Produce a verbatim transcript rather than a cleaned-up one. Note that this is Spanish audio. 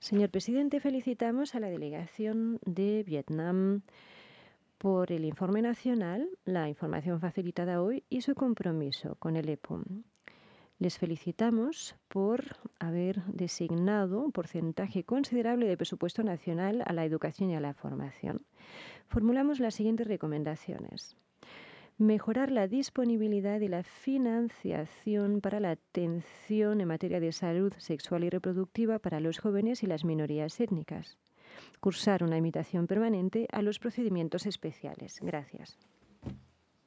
Señor presidente, felicitamos a la delegación de Vietnam por el informe nacional, la información facilitada hoy y su compromiso con el E P U M. Les felicitamos por haber designado un porcentaje considerable de presupuesto nacional a la educación y a la formación. Formulamos las siguientes recomendaciones. Mejorar la disponibilidad y la financiación para la atención en materia de salud sexual y reproductiva para los jóvenes y las minorías étnicas. Cursar una invitación permanente a los procedimientos especiales. Gracias.